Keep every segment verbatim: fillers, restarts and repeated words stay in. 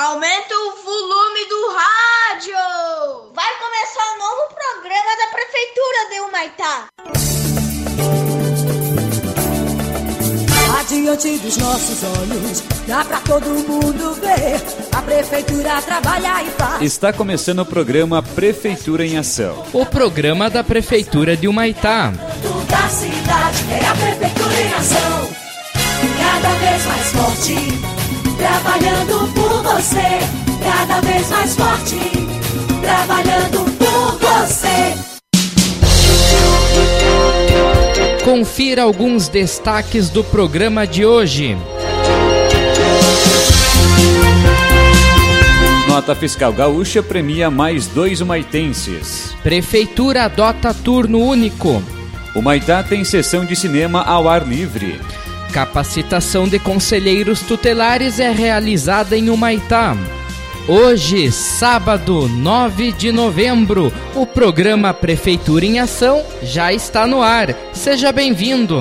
Aumenta o volume do rádio! Vai começar um novo programa da Prefeitura de Humaitá. Adiante dos nossos olhos, dá pra todo mundo ver. A Prefeitura trabalha e faz. Está começando o programa Prefeitura em Ação. O programa da Prefeitura de Humaitá. Toda a cidade é a Prefeitura em Ação. Cada vez mais forte, trabalhando por você. Cada vez mais forte, trabalhando por você. Confira alguns destaques do programa de hoje. Nota Fiscal Gaúcha premia mais dois humaitenses. Prefeitura adota turno único. Humaitá tem sessão de cinema ao ar livre. Capacitação de conselheiros tutelares é realizada em Humaitá. Hoje, sábado, nove de novembro, o programa Prefeitura em Ação já está no ar. Seja bem-vindo!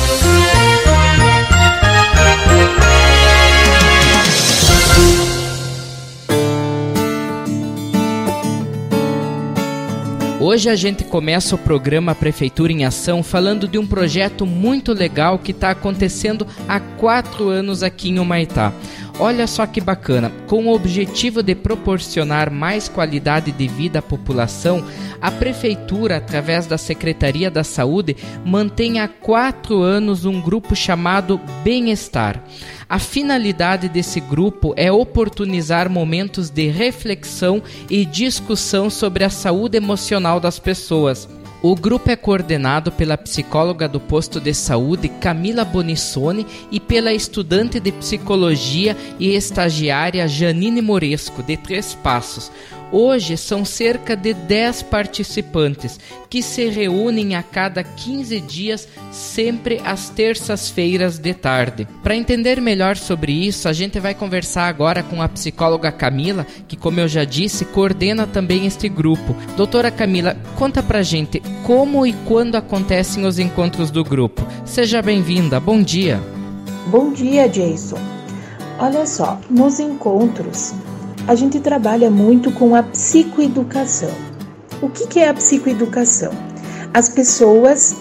Hoje a gente começa o programa Prefeitura em Ação falando de um projeto muito legal que está acontecendo há quatro anos aqui em Humaitá. Olha só que bacana, com o objetivo de proporcionar mais qualidade de vida à população, a Prefeitura, através da Secretaria da Saúde, mantém há quatro anos um grupo chamado Bem-Estar. A finalidade desse grupo é oportunizar momentos de reflexão e discussão sobre a saúde emocional das pessoas. O grupo é coordenado pela psicóloga do posto de saúde, Camila Bonissoni, e pela estudante de psicologia e estagiária Janine Moresco, de Três Passos. Hoje são cerca de dez participantes, que se reúnem a cada quinze dias, sempre às terças-feiras de tarde. Para entender melhor sobre isso, a gente vai conversar agora com a psicóloga Camila, que, como eu já disse, coordena também este grupo. Doutora Camila, conta pra gente como e quando acontecem os encontros do grupo. Seja bem-vinda, bom dia. Bom dia, Jason. Olha só, nos encontros a gente trabalha muito com a psicoeducação. O que que é a psicoeducação? As pessoas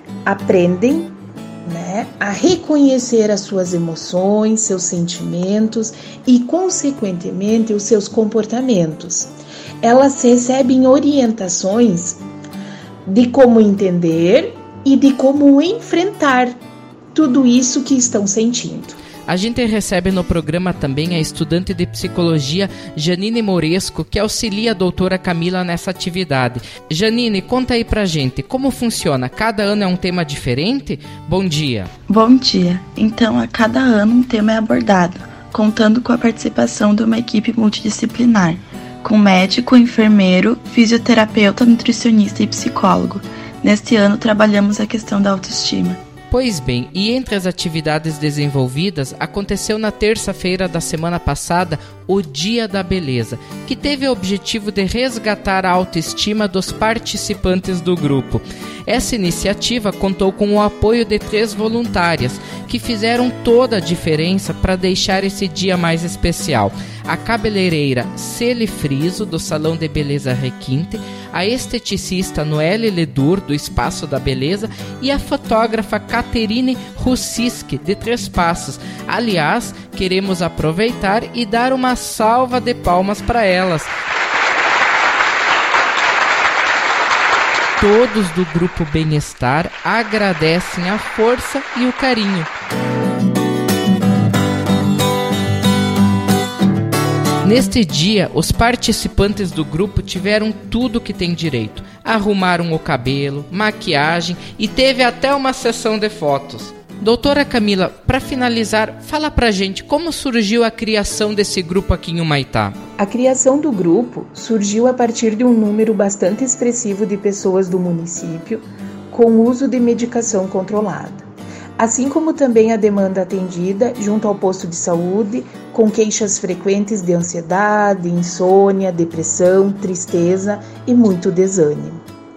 aprendem, né, a reconhecer as suas emoções, seus sentimentos e, consequentemente, os seus comportamentos. Elas recebem orientações de como entender e de como enfrentar tudo isso que estão sentindo. A gente recebe no programa também a estudante de psicologia Janine Moresco, que auxilia a doutora Camila nessa atividade. Janine, conta aí pra gente, como funciona? Cada ano é um tema diferente? Bom dia. Bom dia. Então, a cada ano um tema é abordado, contando com a participação de uma equipe multidisciplinar, com médico, enfermeiro, fisioterapeuta, nutricionista e psicólogo. Neste ano, trabalhamos a questão da autoestima. Pois bem, e entre as atividades desenvolvidas, aconteceu na terça-feira da semana passada o Dia da Beleza, que teve o objetivo de resgatar a autoestima dos participantes do grupo. Essa iniciativa contou com o apoio de três voluntárias, que fizeram toda a diferença para deixar esse dia mais especial. A cabeleireira Celi Friso, do Salão de Beleza Requinte, a esteticista Noelle Ledur, do Espaço da Beleza, e a fotógrafa Caterine Russiski, de Três Passos. Aliás, queremos aproveitar e dar uma salva de palmas para elas. Todos do Grupo Bem-Estar agradecem a força e o carinho. Neste dia, os participantes do grupo tiveram tudo que tem direito. Arrumaram o cabelo, maquiagem e teve até uma sessão de fotos. Doutora Camila, para finalizar, fala pra gente como surgiu a criação desse grupo aqui em Humaitá. A criação do grupo surgiu a partir de um número bastante expressivo de pessoas do município com uso de medicação controlada, assim como também a demanda atendida junto ao posto de saúde com queixas frequentes de ansiedade, insônia, depressão, tristeza e muito desânimo.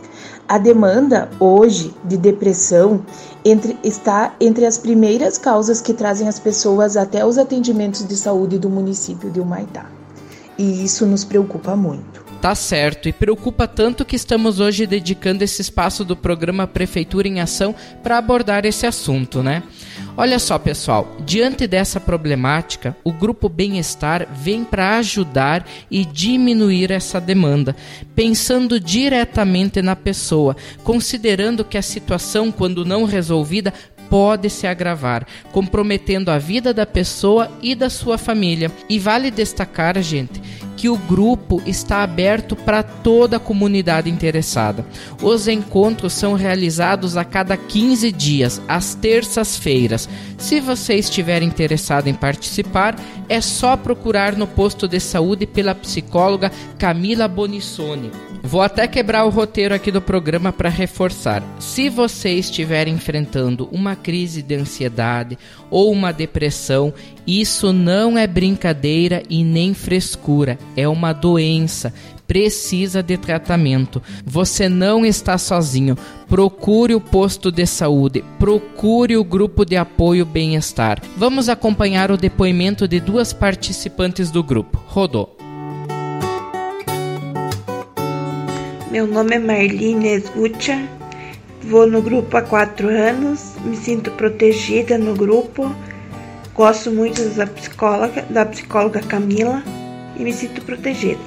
A demanda hoje de depressão entre, está entre as primeiras causas que trazem as pessoas até os atendimentos de saúde do município de Humaitá. E isso nos preocupa muito. Tá certo, e preocupa tanto que estamos hoje dedicando esse espaço do programa Prefeitura em Ação para abordar esse assunto, né? Olha só, pessoal, diante dessa problemática, o Grupo Bem-Estar vem para ajudar e diminuir essa demanda, pensando diretamente na pessoa, considerando que a situação, quando não resolvida, pode se agravar, comprometendo a vida da pessoa e da sua família. E vale destacar, gente, que o grupo está aberto para toda a comunidade interessada. Os encontros são realizados a cada quinze dias, às terças-feiras. Se você estiver interessado em participar, é só procurar no posto de saúde pela psicóloga Camila Bonissoni. Vou até quebrar o roteiro aqui do programa para reforçar. Se você estiver enfrentando uma crise de ansiedade ou uma depressão, isso não é brincadeira e nem frescura, é uma doença, precisa de tratamento. Você não está sozinho, procure o posto de saúde, procure o grupo de apoio Bem-Estar. Vamos acompanhar o depoimento de duas participantes do grupo. Rodou. Meu nome é Marlene Esgucha, vou no grupo há quatro anos, me sinto protegida no grupo, gosto muito da psicóloga, da psicóloga Camila e me sinto protegida.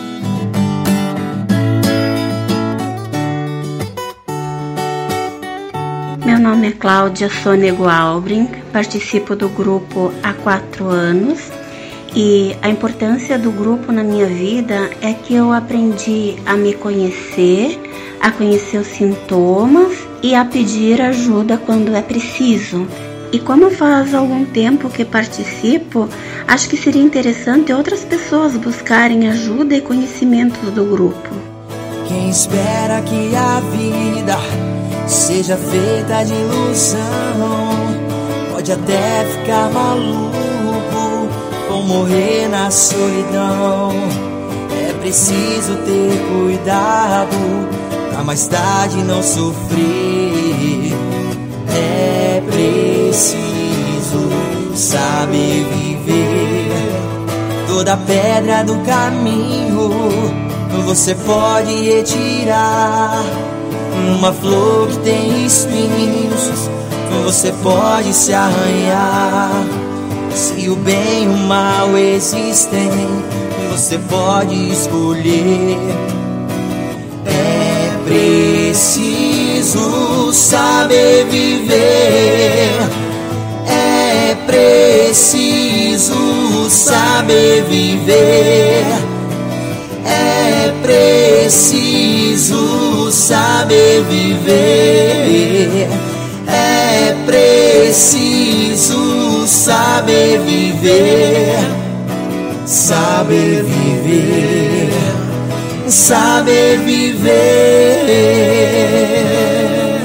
Meu nome é Cláudia Sonego Albrin, participo do grupo há quatro anos. E a importância do grupo na minha vida é que eu aprendi a me conhecer, a conhecer os sintomas e a pedir ajuda quando é preciso. E como faz algum tempo que participo, acho que seria interessante outras pessoas buscarem ajuda e conhecimento do grupo. Quem espera que a vida seja feita de ilusão, pode até ficar maluco ou morrer na solidão. É preciso ter cuidado pra mais tarde não sofrer. É preciso saber viver. Toda pedra do caminho você pode retirar. Uma flor que tem espinhos você pode se arranhar. Se o bem e o mal existem, você pode escolher. É preciso saber viver. É preciso saber viver. É preciso saber viver. É preciso saber viver, saber viver, saber viver.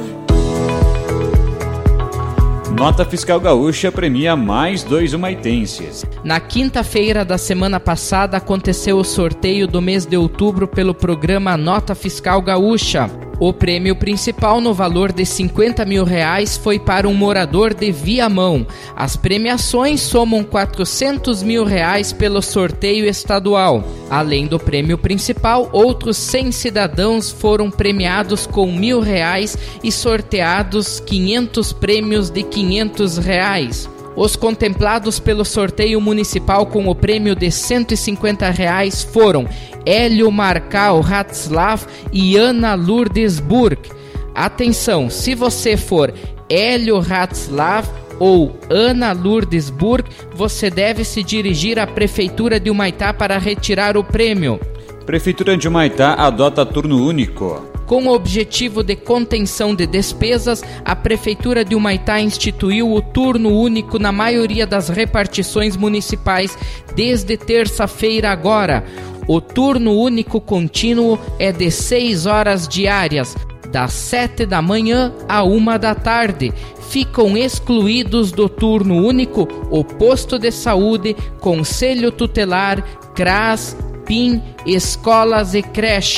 Nota Fiscal Gaúcha premia mais dois humaitenses. Na quinta-feira da semana passada aconteceu o sorteio do mês de outubro pelo programa Nota Fiscal Gaúcha. O prêmio principal, no valor de cinquenta mil reais, foi para um morador de Viamão. As premiações somam quatrocentos mil reais pelo sorteio estadual. Além do prêmio principal, outros cem cidadãos foram premiados com mil reais e sorteados quinhentos prêmios de quinhentos reais. Os contemplados pelo sorteio municipal com o prêmio de cento e cinquenta reais foram Hélio Marcal Ratzlav e Ana Lourdes Burke. Atenção, se você for Hélio Ratzlav ou Ana Lourdes Burke, você deve se dirigir à Prefeitura de Humaitá para retirar o prêmio. Prefeitura de Humaitá adota turno único. Com o objetivo de contenção de despesas, a Prefeitura de Humaitá instituiu o turno único na maioria das repartições municipais desde terça-feira agora. O turno único contínuo é de seis horas diárias, das sete da manhã à uma da tarde. Ficam excluídos do turno único o posto de saúde, conselho tutelar, C R A S, P I M, escolas e creche.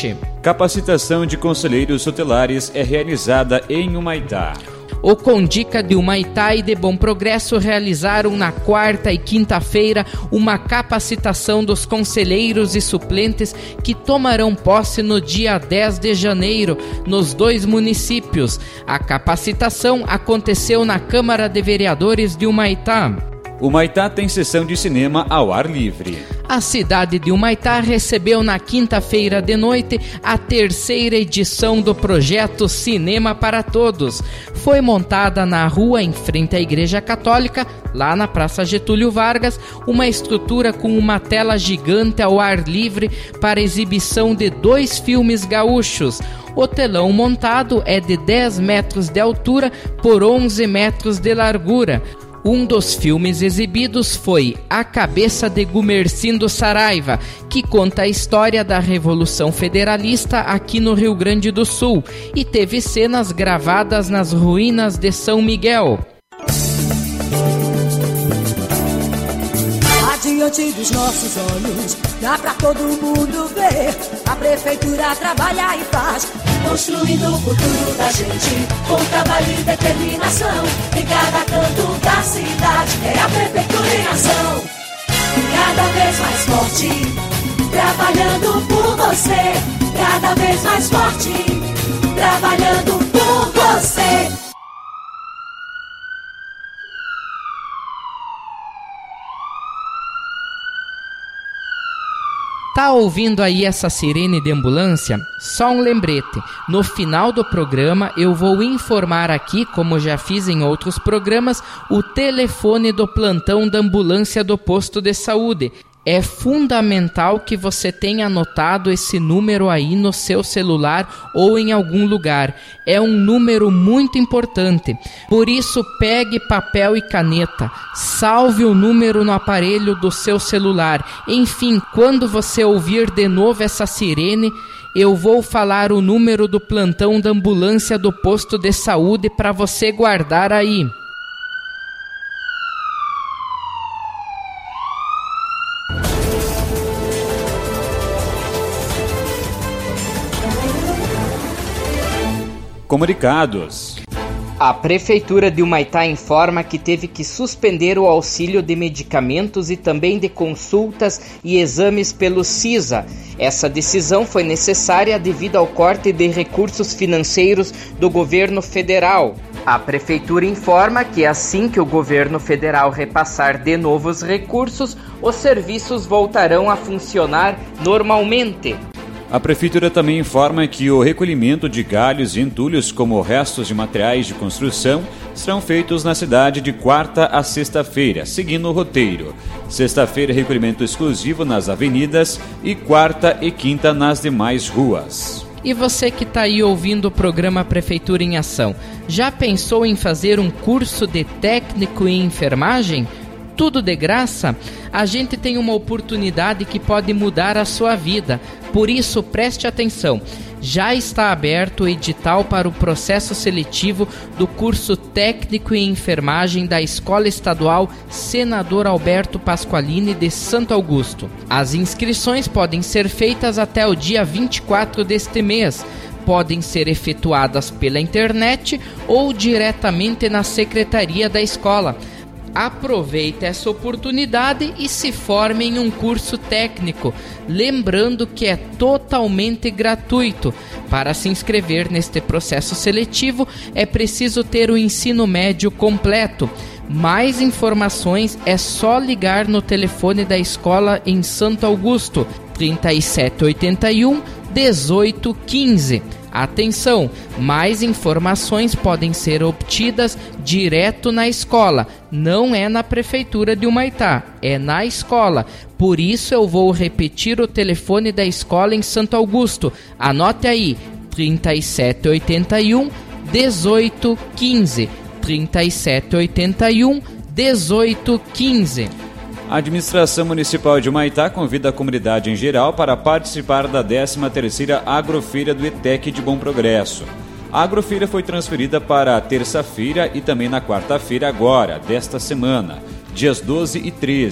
Capacitação de conselheiros tutelares é realizada em Humaitá. O Condica de Humaitá e de Bom Progresso realizaram na quarta e quinta-feira uma capacitação dos conselheiros e suplentes que tomarão posse no dia dez de janeiro nos dois municípios. A capacitação aconteceu na Câmara de Vereadores de Humaitá. Humaitá tem sessão de cinema ao ar livre. A cidade de Humaitá recebeu na quinta-feira de noite a terceira edição do projeto Cinema para Todos. Foi montada na rua em frente à Igreja Católica, lá na Praça Getúlio Vargas, uma estrutura com uma tela gigante ao ar livre para exibição de dois filmes gaúchos. O telão montado é de dez metros de altura por onze metros de largura. Um dos filmes exibidos foi A Cabeça de Gumercindo Saraiva, que conta a história da Revolução Federalista aqui no Rio Grande do Sul e teve cenas gravadas nas ruínas de São Miguel. Diante dos nossos olhos, dá pra todo mundo ver. A prefeitura trabalha em paz, construindo o futuro da gente, com trabalho e determinação. Em cada canto da cidade é a prefeitura em ação. Cada vez mais forte, trabalhando por você. Cada vez mais forte, trabalhando por você. Tá ouvindo aí essa sirene de ambulância? Só um lembrete, no final do programa eu vou informar aqui, como já fiz em outros programas, o telefone do plantão da ambulância do posto de saúde. É fundamental que você tenha anotado esse número aí no seu celular ou em algum lugar. É um número muito importante. Por isso, pegue papel e caneta. Salve o número no aparelho do seu celular. Enfim, quando você ouvir de novo essa sirene, eu vou falar o número do plantão da ambulância do posto de saúde para você guardar aí. Comunicados. A Prefeitura de Humaitá informa que teve que suspender o auxílio de medicamentos e também de consultas e exames pelo CISA. Essa decisão foi necessária devido ao corte de recursos financeiros do governo federal. A Prefeitura informa que assim que o governo federal repassar de novo os recursos, os serviços voltarão a funcionar normalmente. A Prefeitura também informa que o recolhimento de galhos e entulhos como restos de materiais de construção serão feitos na cidade de quarta a sexta-feira, seguindo o roteiro. Sexta-feira, recolhimento exclusivo nas avenidas e quarta e quinta nas demais ruas. E você que está aí ouvindo o programa Prefeitura em Ação, já pensou em fazer um curso de técnico em enfermagem? Tudo de graça? A gente tem uma oportunidade que pode mudar a sua vida. Por isso, preste atenção. Já está aberto o edital para o processo seletivo do curso técnico em enfermagem da Escola Estadual Senador Alberto Pasqualini de Santo Augusto. As inscrições podem ser feitas até o dia vinte e quatro deste mês. Podem ser efetuadas pela internet ou diretamente na secretaria da escola. Aproveite essa oportunidade e se forme em um curso técnico, lembrando que é totalmente gratuito. Para se inscrever neste processo seletivo, é preciso ter o ensino médio completo. Mais informações é só ligar no telefone da escola em Santo Augusto, trinta e sete oitenta e um, dezoito quinze. Atenção, mais informações podem ser obtidas direto na escola, não é na Prefeitura de Humaitá, é na escola. Por isso eu vou repetir o telefone da escola em Santo Augusto. Anote aí, trinta e sete oitenta e um, dezoito quinze, trinta e sete oitenta e um, dezoito quinze. A Administração Municipal de Humaitá convida a comunidade em geral para participar da décima terceira Agrofeira do ETEC de Bom Progresso. A Agrofeira foi transferida para a terça-feira e também na quarta-feira agora, desta semana, dias doze e treze.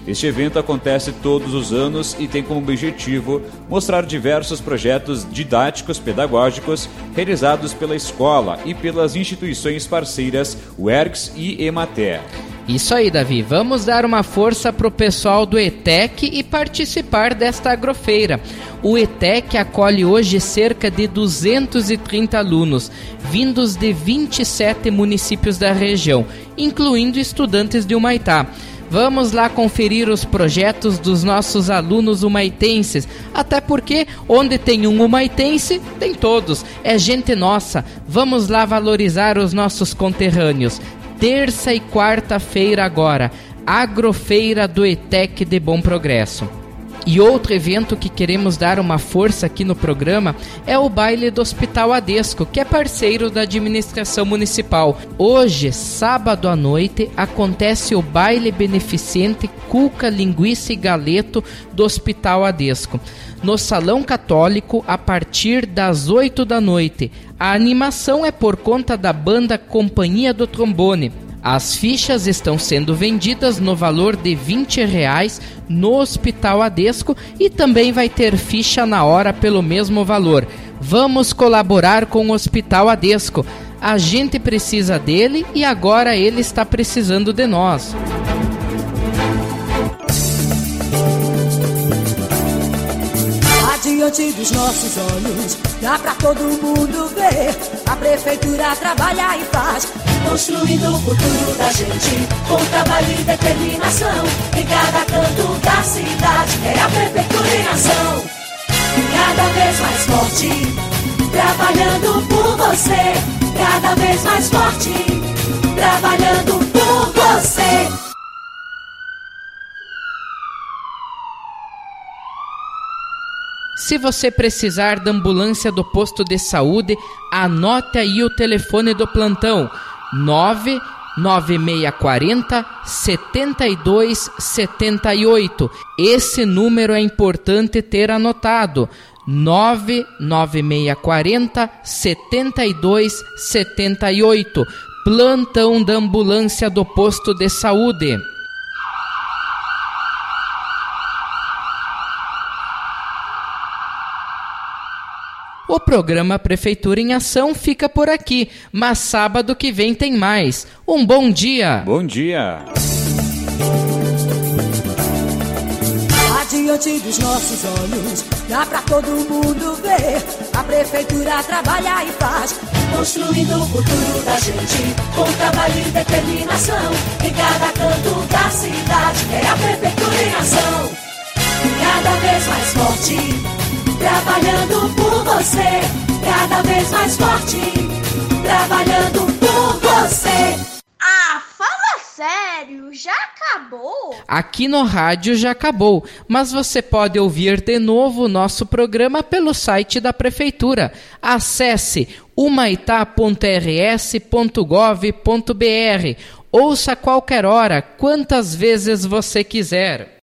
Este evento acontece todos os anos e tem como objetivo mostrar diversos projetos didáticos pedagógicos realizados pela escola e pelas instituições parceiras U E R G S e Emater. Isso aí, Davi. Vamos dar uma força pro pessoal do E T E C e participar desta agrofeira. O E T E C acolhe hoje cerca de duzentos e trinta alunos, vindos de vinte e sete municípios da região, incluindo estudantes de Humaitá. Vamos lá conferir os projetos dos nossos alunos humaitenses, até porque onde tem um humaitense, tem todos, é gente nossa. Vamos lá valorizar os nossos conterrâneos. Terça e quarta-feira agora, Agrofeira do E T E C de Bom Progresso. E outro evento que queremos dar uma força aqui no programa é o baile do Hospital Adesco, que é parceiro da administração municipal. Hoje, sábado à noite, acontece o baile beneficente Cuca, Linguiça e Galeto do Hospital Adesco, no Salão Católico, a partir das oito da noite. A animação é por conta da banda Companhia do Trombone. As fichas estão sendo vendidas no valor de vinte reais no Hospital Adesco e também vai ter ficha na hora pelo mesmo valor. Vamos colaborar com o Hospital Adesco. A gente precisa dele e agora ele está precisando de nós. Diante dos nossos olhos, dá pra todo mundo ver. A prefeitura trabalha e faz, construindo o futuro da gente, com trabalho e determinação. Em cada canto da cidade, é a prefeitura em ação. Cada vez mais forte, trabalhando por você. Cada vez mais forte, trabalhando por você. Se você precisar da ambulância do posto de saúde, anote aí o telefone do plantão nove nove seis quatro zero sete dois sete oito. Esse número é importante ter anotado. nove nove seis quatro zero sete dois sete oito. Plantão da ambulância do posto de saúde. O programa Prefeitura em Ação fica por aqui, mas sábado que vem tem mais. Um bom dia! Bom dia! Diante dos nossos olhos, dá pra todo mundo ver. A prefeitura trabalha e faz, construindo o futuro da gente, com trabalho e determinação. Em cada canto da cidade, é a prefeitura em ação. Cada vez mais forte, trabalhando por você. Cada vez mais forte, trabalhando por você. Ah, fala sério, já acabou? Aqui no rádio já acabou, mas você pode ouvir de novo o nosso programa pelo site da Prefeitura. Acesse humaitá ponto r s ponto gov ponto b r. Ouça a qualquer hora, quantas vezes você quiser.